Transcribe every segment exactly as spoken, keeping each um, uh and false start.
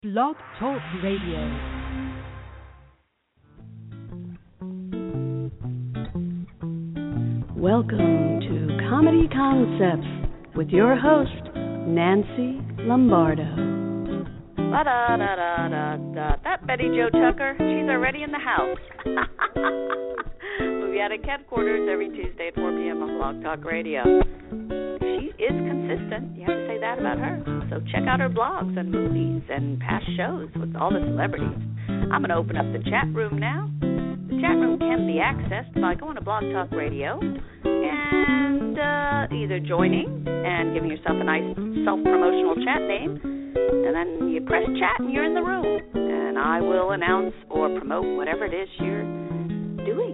Blog Talk Radio. Welcome to Comedy Concepts with your host, Nancy Lombardo. La-da-da-da-da-da. That Betty Jo Tucker, she's already in the house. We'll be out at headquarters every Tuesday at four p.m. on Blog Talk Radio. She is consistent. You have to say that about her. So check out her blogs and movies and past shows with all the celebrities. I'm going to open up the chat room now. The chat room can be accessed by going to Blog Talk Radio and uh, either joining and giving yourself a nice self-promotional chat name, and then you press chat and you're in the room, and I will announce or promote whatever it is you're doing.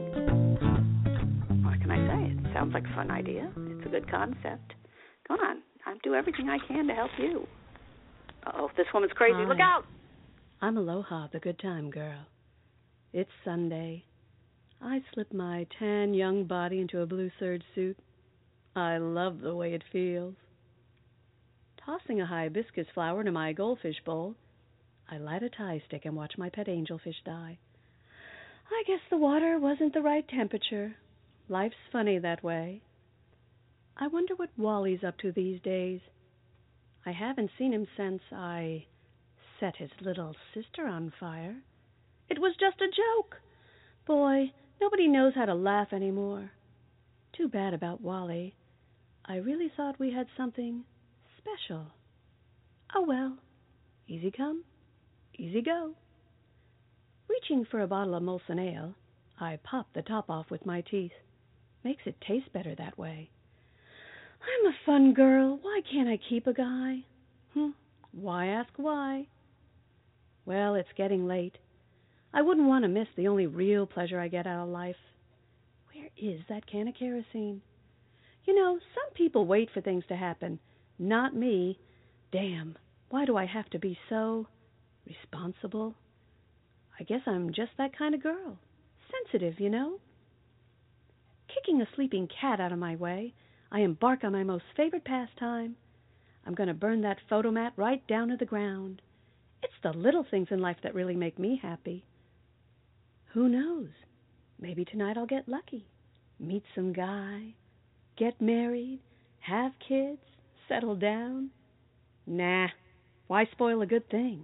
What can I say? It sounds like a fun idea. It's a good concept. Come on. I'll do everything I can to help you. Uh-oh, this woman's crazy. Hi. Look out. I'm Aloha, the good time girl. It's Sunday. I slip my tan young body into a blue serge suit. I love the way it feels. Tossing a hibiscus flower into my goldfish bowl, I light a tie stick and watch my pet angelfish die. I guess the water wasn't the right temperature. Life's funny that way. I wonder what Wally's up to these days. I haven't seen him since I set his little sister on fire. It was just a joke. Boy, nobody knows how to laugh anymore. Too bad about Wally. I really thought we had something special. Oh well, easy come, easy go. Reaching for a bottle of Molson Ale, I pop the top off with my teeth. Makes it taste better that way. I'm a fun girl. Why can't I keep a guy? Hm, why ask why? Well, it's getting late. I wouldn't want to miss the only real pleasure I get out of life. Where is that can of kerosene? You know, some people wait for things to happen. Not me. Damn, why do I have to be so responsible? I guess I'm just that kind of girl. Sensitive, you know? Kicking a sleeping cat out of my way, I embark on my most favorite pastime. I'm going to burn that photomat right down to the ground. It's the little things in life that really make me happy. Who knows? Maybe tonight I'll get lucky. Meet some guy, get married, have kids, settle down. Nah, why spoil a good thing?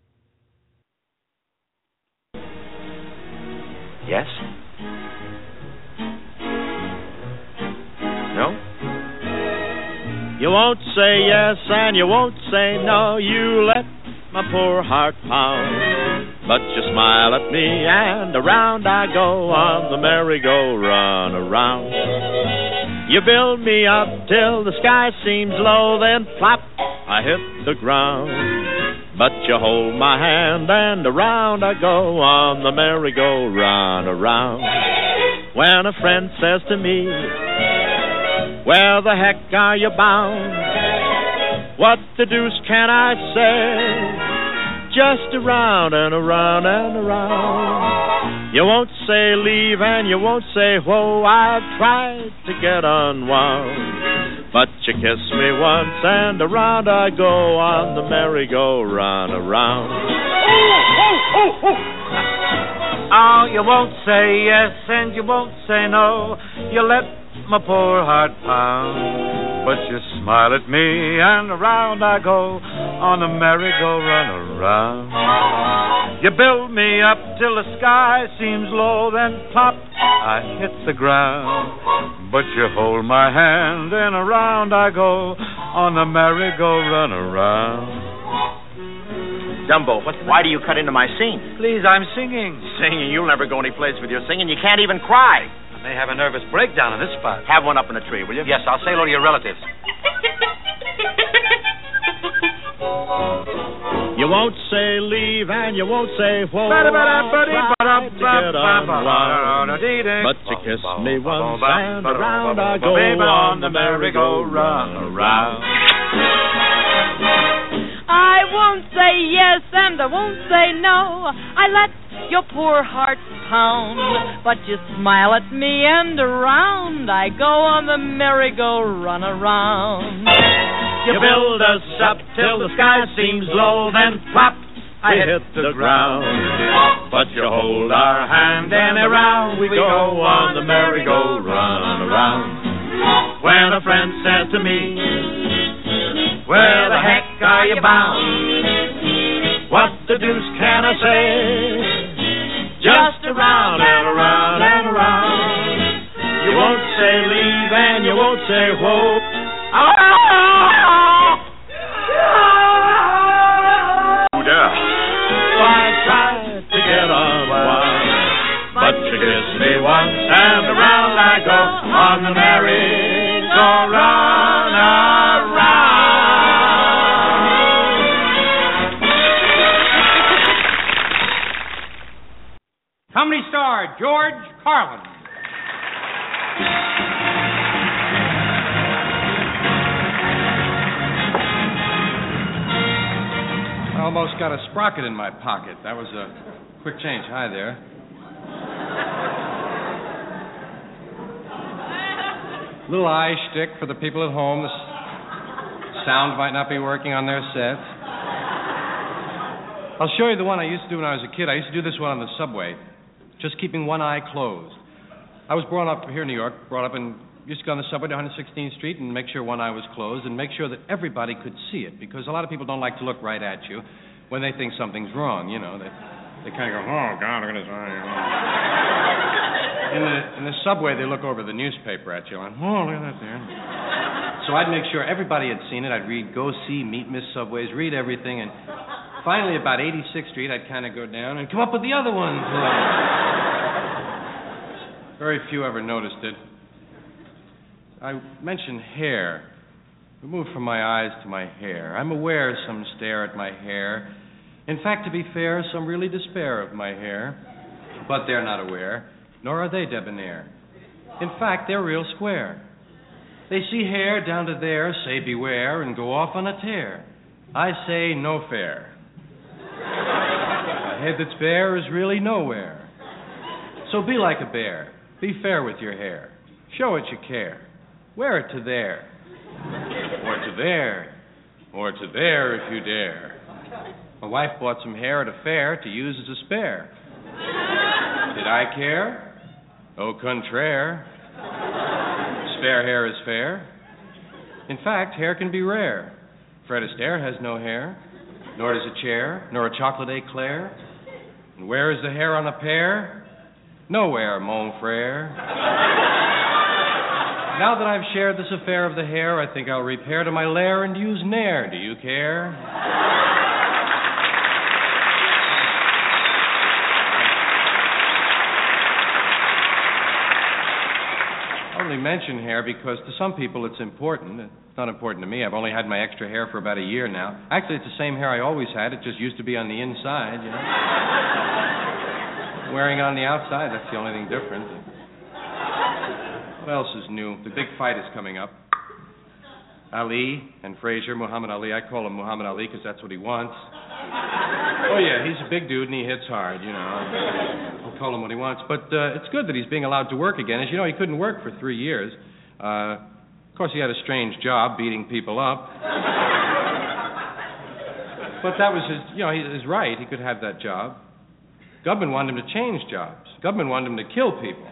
Yes? No? You won't say yes and you won't say no. You let my poor heart pound. But you smile at me and around I go on the merry-go-round around. You build me up till the sky seems low, then plop, I hit the ground. But you hold my hand and around I go on the merry-go-round around. When a friend says to me, where the heck are you bound? What the deuce can I say? Just around and around and around. You won't say leave and you won't say whoa. I've tried to get unwound, but you kiss me once and around I go on the merry-go-round around. Oh, oh, oh, oh. Oh, you won't say yes and you won't say no. You let my poor heart pound, but you smile at me and around I go on the merry-go-round around. You build me up till the sky seems low, then plop, I hit the ground. But you hold my hand and around I go on the merry-go-round around. Dumbo, what, why do you cut into my scene? Please, I'm singing. Singing? You'll never go any place with your singing. You can't even cry. I may have a nervous breakdown in this spot. Have one up in a tree, will you? Yes, I'll say hello to your relatives. You won't say leave and you won't say whoa. But you kiss me once and around I go on the merry-go-round around. I won't say yes and I won't say no. I let your poor heart pound, but you smile at me and around I go on the merry-go-round around. You build us up till the sky seems low, then plop, we hit the ground. But you hold our hand and around we go on the merry-go-round around. When a friend says to me, where the heck are you bound? What the deuce can I say? Just around and around and around. You won't say leave and you won't say whoa. Oh, yeah. I tried to get on one, but you kissed me once, and around I go on the merry-go-round around. Comedy star George Carlin. I almost got a sprocket in my pocket. That was a quick change. Hi there. Little eye shtick for the people at home. The sound might not be working on their sets. I'll show you the one I used to do when I was a kid. I used to do this one on the subway, just keeping one eye closed. I was brought up here in New York, brought up and used to go on the subway to one hundred sixteenth Street and make sure one eye was closed and make sure that everybody could see it, because a lot of people don't like to look right at you when they think something's wrong, you know. They, they kind of go, oh, God, look at his eye. In the, in the subway, they look over the newspaper at you, and, oh, look at that there. So I'd make sure everybody had seen it. I'd read Go See, Meet Miss Subways, read everything, and finally, about eighty-sixth Street, I'd kind of go down and come up with the other one. Very few ever noticed it. I mentioned hair. We move from my eyes to my hair. I'm aware some stare at my hair. In fact, to be fair, some really despair of my hair. But they're not aware, nor are they debonair. In fact, they're real square. They see hair down to there, say beware, and go off on a tear. I say no fair. A head that's bare is really nowhere. So be like a bear. Be fair with your hair. Show it you care. Wear it to there. Or to there. Or to there if you dare. My wife bought some hair at a fair to use as a spare. Did I care? Au contraire. Spare hair is fair. In fact, hair can be rare. Fred Astaire has no hair, nor does a chair, nor a chocolate eclair. And where is the hair on a pear? Nowhere, mon frere. Now that I've shared this affair of the hair, I think I'll repair to my lair and use Nair. Do you care? I only mention hair because to some people it's important. It's not important to me. I've only had my extra hair for about a year now. Actually, it's the same hair I always had. It just used to be on the inside, you know. Wearing on the outside, that's the only thing different. What else is new? The big fight is coming up. Ali and Frazier, Muhammad Ali. I call him Muhammad Ali because that's what he wants. Oh, yeah, he's a big dude and he hits hard, you know. I'll call him what he wants. But uh, it's good that he's being allowed to work again. As you know, he couldn't work for three years. Uh, of course, he had a strange job beating people up. But that was his, you know, his right. He could have that job. Government wanted him to change jobs. Government wanted him to kill people.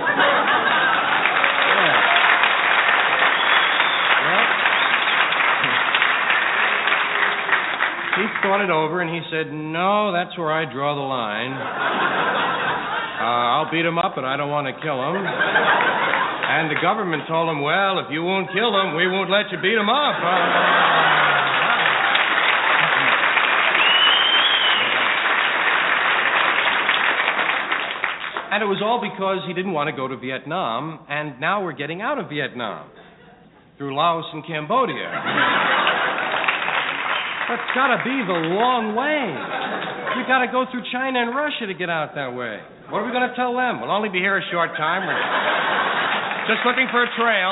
He thought it over, and he said, no, that's where I draw the line. Uh, I'll beat him up, but I don't want to kill him. And the government told him, well, if you won't kill him, we won't let you beat him up. Uh, and it was all because he didn't want to go to Vietnam, and now we're getting out of Vietnam through Laos and Cambodia. That's got to be the long way. We got to go through China and Russia to get out that way. What are we going to tell them? We'll only be here a short time. We're just looking for a trail.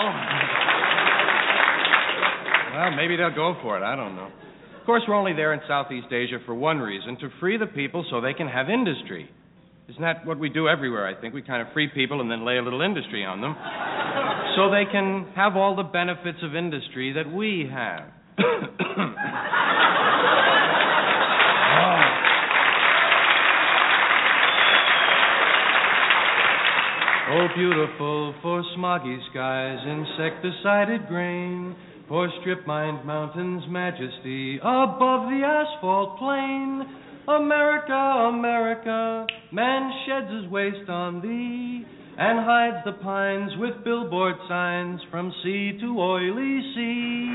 Well, maybe they'll go for it. I don't know. Of course, we're only there in Southeast Asia for one reason, to free the people so they can have industry. Isn't that what we do everywhere, I think? We kind of free people and then lay a little industry on them so they can have all the benefits of industry that we have. Oh. So beautiful for smoggy skies, insecticided grain, for strip-mined mountains' majesty above the asphalt plain. America, America, man sheds his waste on thee and hides the pines with billboard signs from sea to oily sea.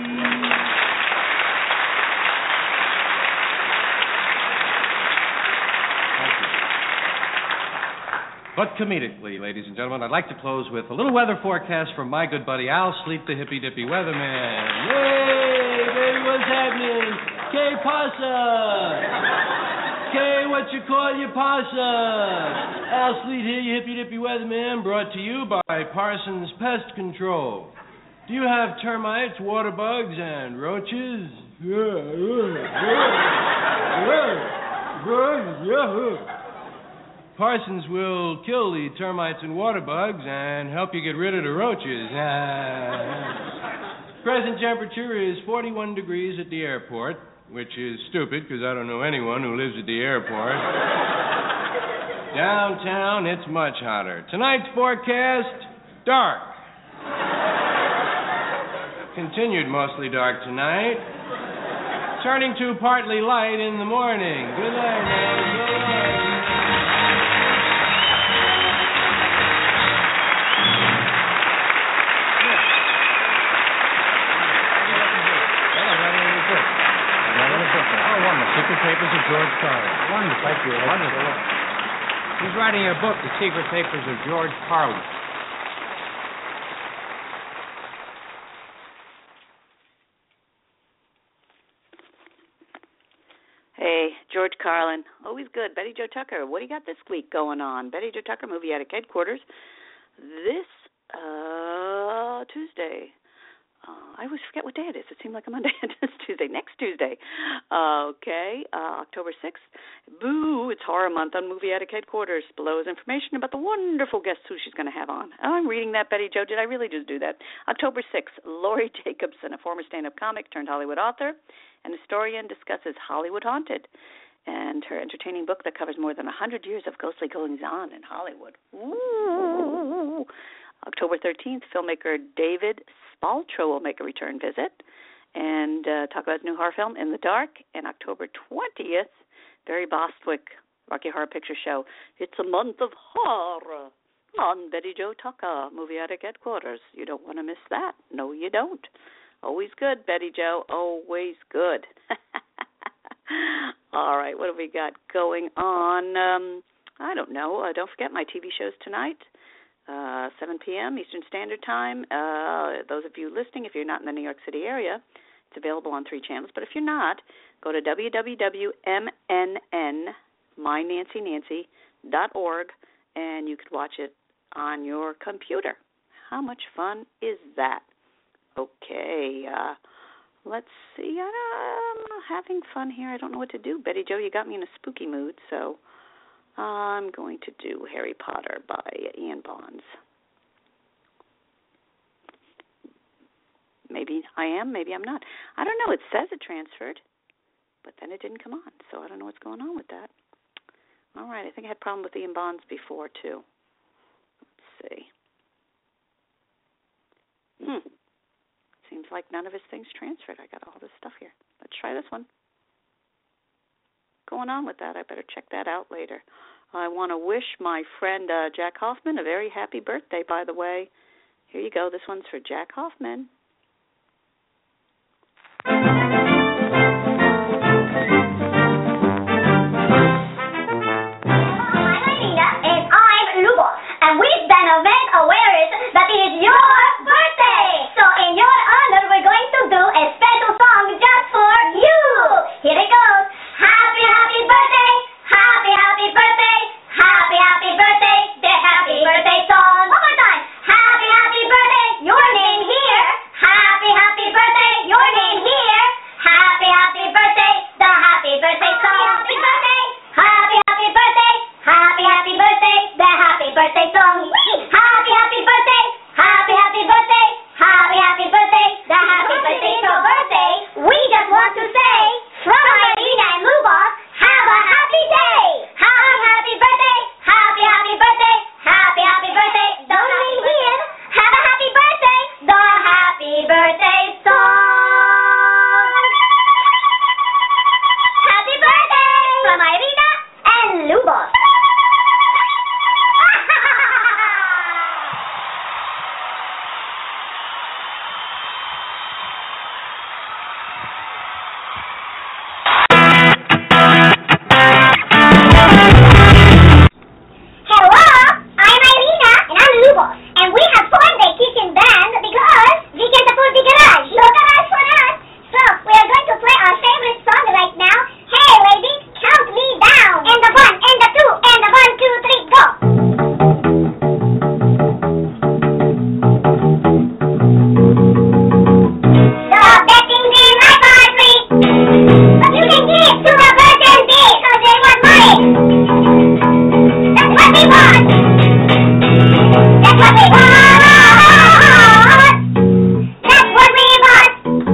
But comedically, ladies and gentlemen, I'd like to close with a little weather forecast from my good buddy Al Sleep, the hippy dippy weatherman. Yay, baby, what's happening? Que pasa? Que what you call your pasa? Al Sleep here, your hippy dippy weatherman, brought to you by Parsons Pest Control. Do you have termites, water bugs, and roaches? Yeah, yeah, yeah, yeah. Parsons will kill the termites and water bugs and help you get rid of the roaches. Present temperature is forty-one degrees at the airport, which is stupid because I don't know anyone who lives at the airport. Downtown, it's much hotter. Tonight's forecast, dark. Continued mostly dark tonight. Turning to partly light in the morning. Good night, man. Good night. Secret Papers of George Carlin. Wonderful. Thank you. Wonderful. He's writing a book, The Secret Papers of George Carlin. Hey, George Carlin. Always good. Betty Jo Tucker. What do you got this week going on? Betty Jo Tucker, Movie Attic Headquarters. This uh, Tuesday. Uh, I always forget what day it is. It seemed like a Monday. It's Tuesday. Next Tuesday. Uh, okay. Uh, October sixth. Boo. It's Horror Month on Movie Attic Headquarters. Below is information about the wonderful guests who she's going to have on. Oh, I'm reading that, Betty Jo. Did I really just do that? October sixth. Laurie Jacobson, a former stand-up comic turned Hollywood author and historian, discusses Hollywood Haunted and her entertaining book that covers more than one hundred years of ghostly goings-on in Hollywood. Ooh. October thirteenth, filmmaker David Spaltro will make a return visit and uh, talk about his new horror film, In the Dark. And October twentieth, Barry Bostwick, Rocky Horror Picture Show. It's a month of horror on Betty Jo Tucker, Movie Attic Headquarters. You don't want to miss that. No, you don't. Always good, Betty Jo. Always good. All right, what have we got going on? Um, I don't know. Uh, don't forget my T V shows tonight. Uh, seven p.m. Eastern Standard Time. Uh, those of you listening, if you're not in the New York City area, it's available on three channels. But if you're not, go to w w w dot m n n my nancy nancy dot org and you could watch it on your computer. How much fun is that? Okay, uh, let's see. I'm having fun here. I don't know what to do. Betty Jo, you got me in a spooky mood, so I'm going to do Harry Potter by Ian Bonds. Maybe I am, maybe I'm not. I don't know. It says it transferred, but then it didn't come on, so I don't know what's going on with that. All right, I think I had a problem with Ian Bonds before, too. Let's see. Hmm. Seems like none of his things transferred. I got all this stuff here. Let's try this one. Going on with that. I better check that out later. I want to wish my friend uh, Jack Hoffman a very happy birthday, by the way. Here you go. This one's for Jack Hoffman. And with an event awareness that is your birthday. So in your honor, we're going to do a special song just for you. Here it goes. Happy, happy birthday. Happy, happy birthday. Happy, happy birthday. The happy birthday song. One more time. Happy, happy birthday. Your name here. That's what we want! That's what we want! That's what we want!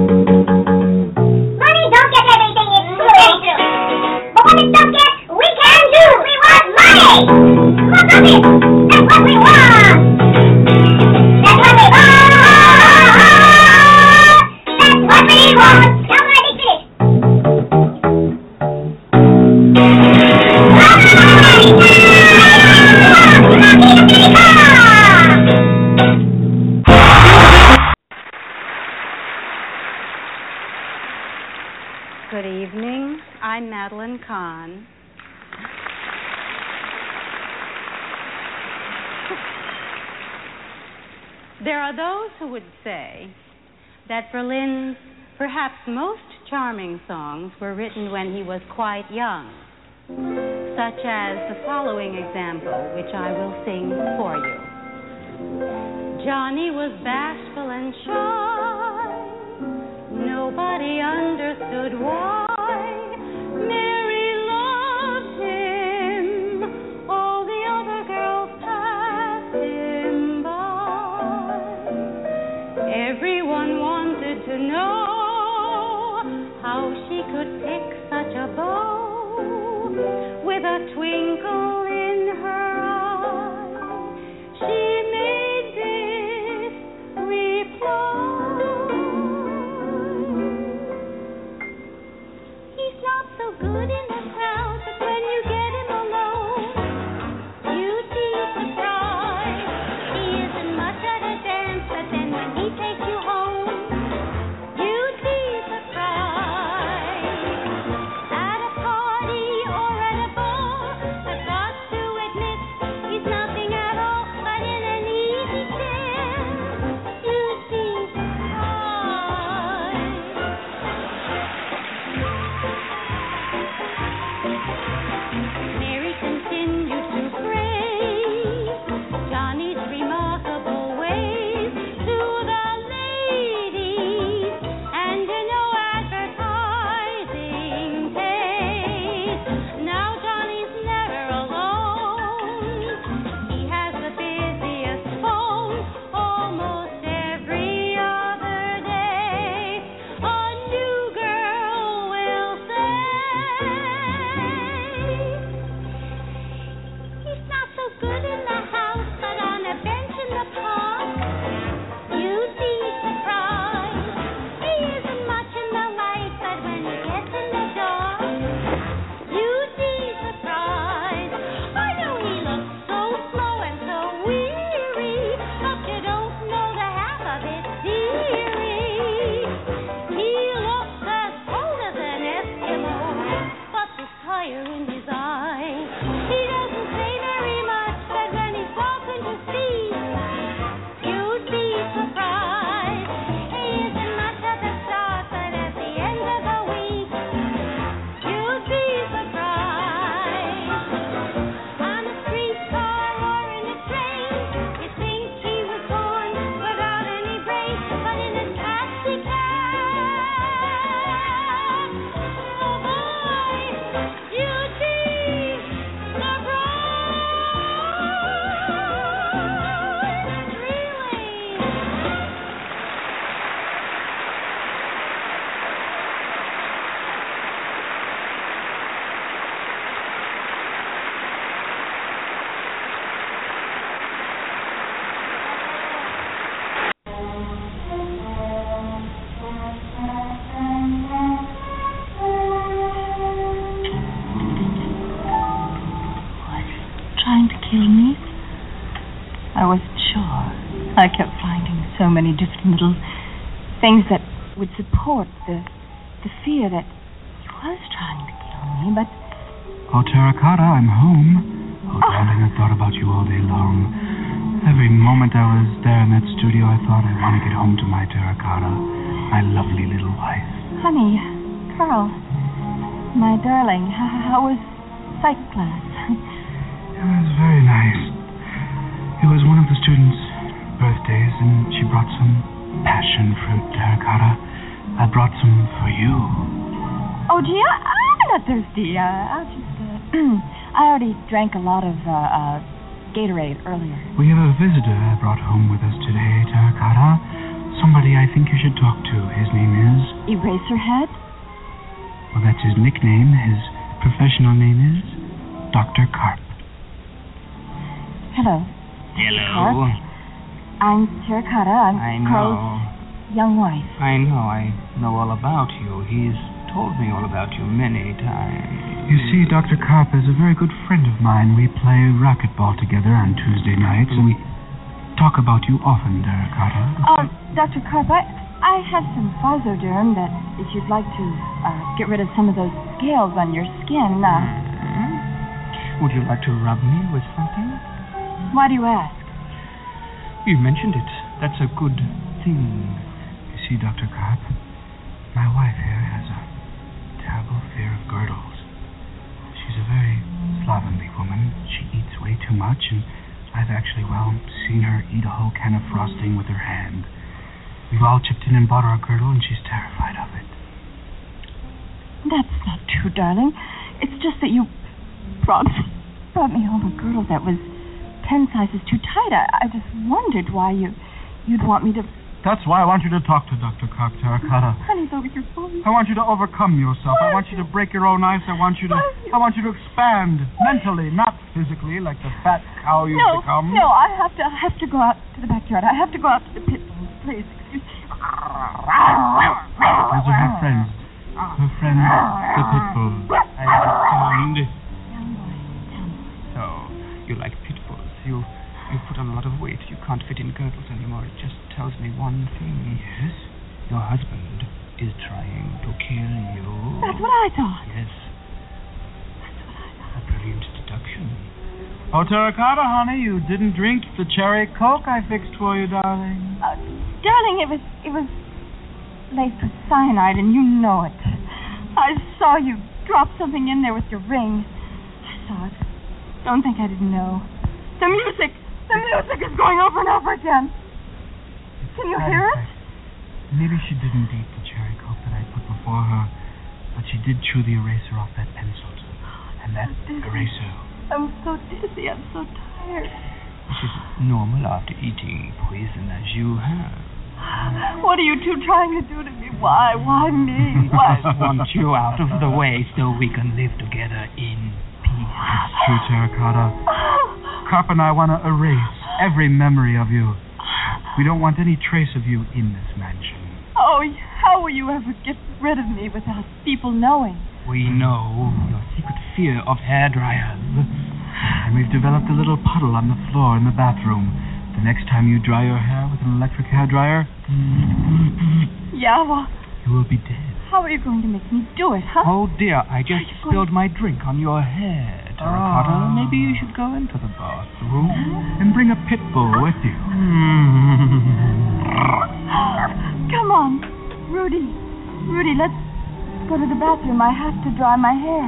Money don't get everything it's supposed to. But what it don't get, we can do! We want money! Look at it! That's what we want! That's what we want! That's what we want! Now let me finish. Good evening. I'm Madeline Kahn. There are those who would say that Berlin's perhaps most charming songs were written when he was quite young, such as the following example, which I will sing for you. Johnny was bashful and shy. Nobody understood why. Mary loved him. All the other girls passed him by. Everyone wanted to know how she could pick such a bow with a twinkle in her eye. She made this reply. He's not so good in the crowd, but when you get him alone, you'd be surprised. He isn't much at a dance, but then when he takes you home, you'd be surprised. At a party or at a ball, I've got to admit he's nothing at all, but in an easy chair, you'd be surprised. Mary continued to praise Johnny's remarkable ways to the ladies, and you know advertising pays. Now Johnny's never alone. He has the busiest phone almost every other day. A new girl will say, he's not so good in the house, but on a bench in the park, you'd be surprised. He isn't much in the light, but when he gets in the door, you'd be surprised. I know he looks so slow and so weary, but you don't know the half of it, dearie. He looks as cold as an Eskimo, but there's fire in his eyes. He doesn't say very much, but when he's talking to speak, you'd be surprised. He isn't much at the start, but at the end of the week, you'd be surprised. On a streetcar or in a train, you'd think he was born without any brain, but in a taxi cab, oh boy, you'd be surprised, really. Trying to kill me? I wasn't sure. I kept finding so many different little things that would support the the fear that he was trying to kill me, but Oh, Terracotta, I'm home. Oh, darling, I thought about you all day long. Every moment I was there in that studio, I thought, I want to get home to my Terracotta, my lovely little wife. honey, Carl, my darling, how, how was psych class? It was very nice. It was one of the students' birthdays, and she brought some passion fruit, Terracotta. I brought some for you. Oh, gee, I, I'm not thirsty. Uh, I'll just... Uh... I already drank a lot of uh, uh, Gatorade earlier. We have a visitor I brought home with us today, Terracotta. Somebody I think you should talk to. His name is... Eraserhead? Well, that's his nickname. His professional name is Doctor Carp. Hello. Hello. Carp. I'm Terracotta. I'm I know. Carl's young wife. I know. I know all about you. He's told me all about you many times. You see, Doctor Carp is a very good friend of mine. We play racquetball together on Tuesday nights, and we talk about you often, Terracotta. Um, Doctor Carp, I, I have some Physoderm that if you'd like to uh, get rid of some of those scales on your skin, uh... Mm-hmm. Would you like to rub me with something? Why do you ask? You mentioned it. That's a good thing. You see, Doctor Carp, my wife here has a terrible fear of girdles. She's a very slovenly woman. She eats way too much, and I've actually, well, seen her eat a whole can of frosting with her hand. We've all chipped in and bought her a girdle, and she's terrified of it. That's not true, darling. It's just that you brought, brought me home a girdle that was ten sizes too tight. I, I just wondered why you, you'd want me to... That's why I want you to talk to Doctor Carp, Terracotta. Honey, over your phone. I want you to overcome yourself. I want you to break your own ice. I want you to I want you to expand mentally, not physically, like the fat cow you've no, become. No, I have to I have to go out to the backyard. I have to go out to the pit bulls. Please, excuse me. Those are her friends. Her friends, the pit bulls. I understand. So, you like pit bulls. You... You put on a lot of weight. You can't fit in girdles anymore. It just tells me one thing. Yes? Your husband is trying to kill you. That's what I thought. Yes. That's what I thought. A brilliant deduction. Oh, Terracotta, honey, you didn't drink the cherry coke I fixed for you, darling. Uh, darling, it was it was laced with cyanide, and you know it. I saw you drop something in there with your ring. I saw it. Don't think I didn't know. The music! The music is going over and over again. Can you hear it? Maybe she didn't eat the cherry coke that I put before her, but she did chew the eraser off that pencil. And that eraser. I'm so dizzy. I'm so tired. Which is normal after eating poison as you have. What are you two trying to do to me? Why? Why me? Why? I want you out of the way so we can live together in peace. It's true, Terracotta. Carp and I want to erase every memory of you. We don't want any trace of you in this mansion. Oh, how will you ever get rid of me without people knowing? We know your secret fear of hair dryers. And we've developed a little puddle on the floor in the bathroom. The next time you dry your hair with an electric hair dryer, yeah, well... you will be dead. How are you going to make me do it, huh? Oh, dear, I just spilled my drink on your hair. Terracotta, oh. Maybe you should go into the bathroom. And bring a pit bull with you. Come on, Rudy. Rudy, let's go to the bathroom. I have to dry my hair.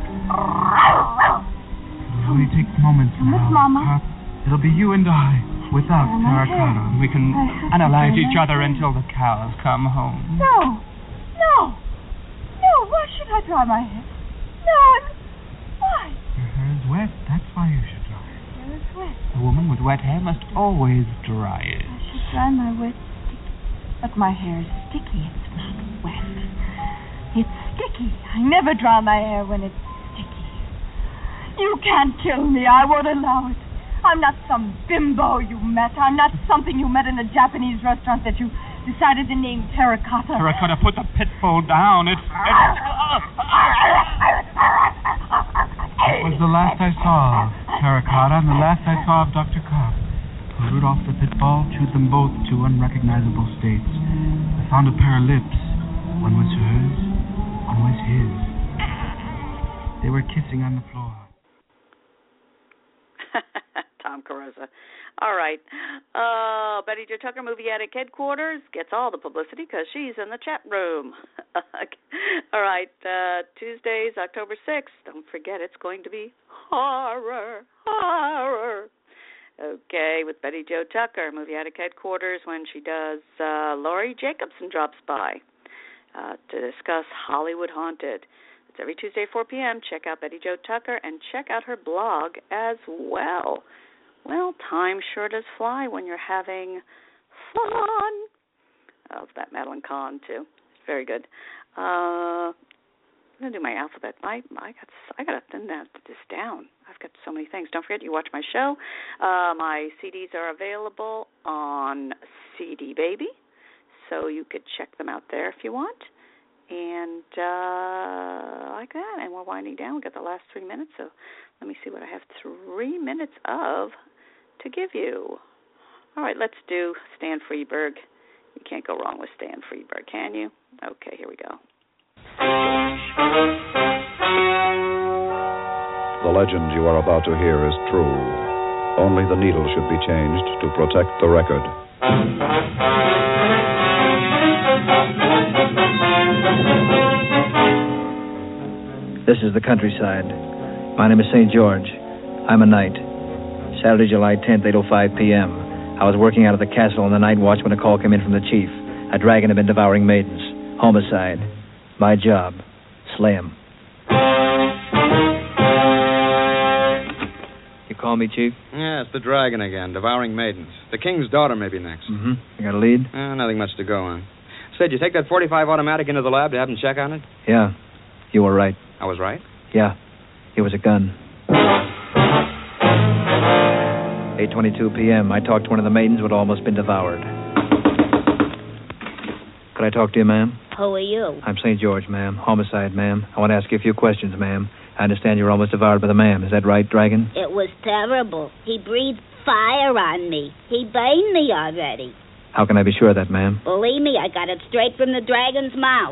It'll only take moments Come now. with Mama. Carp. It'll be you and I, without Terracotta. We can analyze each other until the cows come home. No. No. No, why should I dry my hair? No, why? Your hair is wet. That's why you should dry it. Your hair is wet. A woman with wet hair must always dry it. I should dry my wet, sticky. But my hair is sticky. It's not wet. It's sticky. I never dry my hair when it's sticky. You can't kill me. I won't allow it. I'm not some bimbo you met. I'm not something you met in a Japanese restaurant that you decided to name Terracotta. Terracotta, put the pit bull down. It's... it's... That was the last I saw of Terracotta and the last I saw of Doctor Carp. Rudolph the pit bull chewed them both to unrecognizable states. I found a pair of lips. One was hers, one was his. They were kissing on the floor. Tom Carosa. All right. Uh, Betty Jo Tucker, Movie Attic Headquarters, gets all the publicity because she's in the chat room. All right. Uh, Tuesdays, October sixth. Don't forget, it's going to be horror, horror. Okay, with Betty Jo Tucker, Movie Attic Headquarters, when she does, uh, Laurie Jacobson drops by uh, to discuss Hollywood Haunted. It's every Tuesday at four p.m. Check out Betty Jo Tucker and check out her blog as well. Well, time sure does fly when you're having fun. Oh, it's that Madeline Kahn, too. Very good. Uh, I'm going to do my alphabet. I, I got I got to thin that, this down. I've got so many things. Don't forget, you watch my show. Uh, my C Ds are available on C D Baby, so you could check them out there if you want. And uh, like that, and we're winding down. We've got the last three minutes, so let me see what I have three minutes of to give you. All right, let's do Stan Freberg. You can't go wrong with Stan Freberg, can you? Okay, here we go. The legend you are about to hear is true. Only the needle should be changed to protect the record. This is the countryside. My name is Saint George. I'm a knight. Saturday, July tenth, eight oh five p.m. I was working out of the castle on the night watch when a call came in from the chief. A dragon had been devouring maidens. Homicide. My job. Slay him. You call me, Chief? Yeah, it's the dragon again, devouring maidens. The king's daughter may be next. Mm-hmm. You got a lead? Uh, nothing much to go on. Said you take that forty-five automatic into the lab to have them check on it? Yeah. You were right. I was right? Yeah. It was a gun. eight twenty-two p.m. I talked to one of the maidens who had almost been devoured. Could I talk to you, ma'am? Who are you? I'm Saint George, ma'am. Homicide, ma'am. I want to ask you a few questions, ma'am. I understand you were almost devoured by the man. Is that right, Dragon? It was terrible. He breathed fire on me. He burned me already. How can I be sure of that, ma'am? Believe me, I got it straight from the dragon's mouth.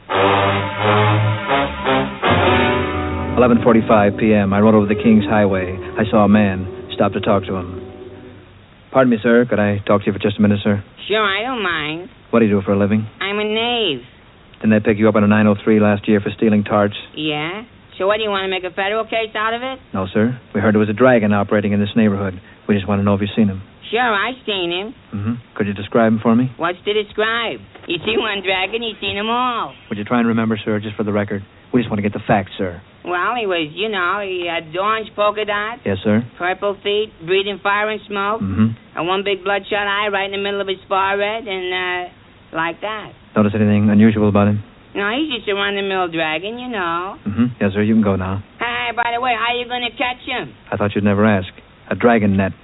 eleven forty-five p.m. I rode over the King's Highway. I saw a man. Stopped to talk to him. Pardon me, sir. Could I talk to you for just a minute, sir? Sure, I don't mind. What do you do for a living? I'm a knave. Didn't they pick you up on a nine oh three last year for stealing tarts? Yeah? So what, do you want to make a federal case out of it? No, sir. We heard there was a dragon operating in this neighborhood. We just want to know if you've seen him. Sure, I've seen him. Mm-hmm. Could you describe him for me? What's to describe? You see one dragon, you've seen them all. Would you try and remember, sir, just for the record? We just want to get the facts, sir. Well, he was, you know, he had orange polka dots. Yes, sir. Purple feet, breathing fire and smoke. Mm-hmm. And one big bloodshot eye right in the middle of his forehead, and, uh, like that. Notice anything unusual about him? No, he's just a run-of-the-mill dragon, you know. Mm-hmm. Yes, sir, you can go now. Hey, by the way, how are you going to catch him? I thought you'd never ask. A dragon net.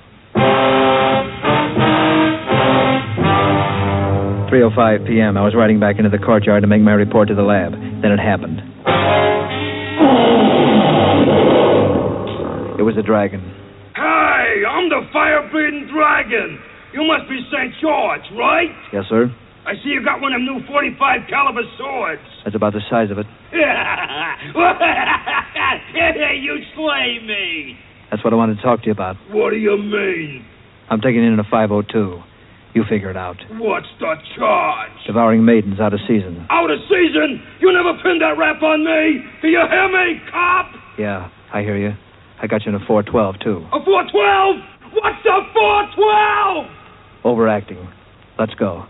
three oh five p.m. I was riding back into the courtyard to make my report to the lab. Then it happened. It was a dragon. Hey, I'm the fire-breathing dragon. You must be Saint George, right? Yes, sir. I see you got one of them new forty-five caliber swords. That's about the size of it. You slay me. That's what I wanted to talk to you about. What do you mean? I'm taking in a five oh two. You figure it out. What's the charge? Devouring maidens out of season. Out of season? You never pinned that rap on me. Do you hear me, cop? Yeah, I hear you. I got you in a four twelve, too. A four twelve? What's a four twelve? Overacting. Let's go.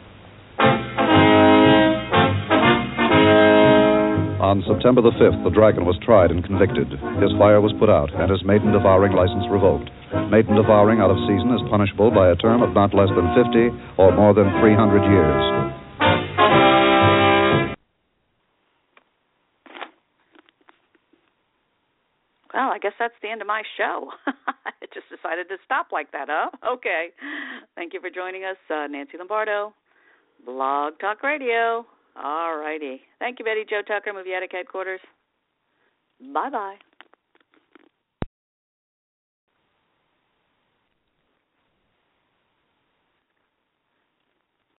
On September the fifth, the dragon was tried and convicted. His fire was put out and his maiden devouring license revoked. Maiden devouring out of season is punishable by a term of not less than fifty or more than three hundred years. Well, I guess that's the end of my show. I just decided to stop like that, huh? Okay. Thank you for joining us, uh, Nancy Lombardo, Blog Talk Radio. All righty. Thank you, Betty Jo Tucker, Movie Attic Headquarters. Bye-bye.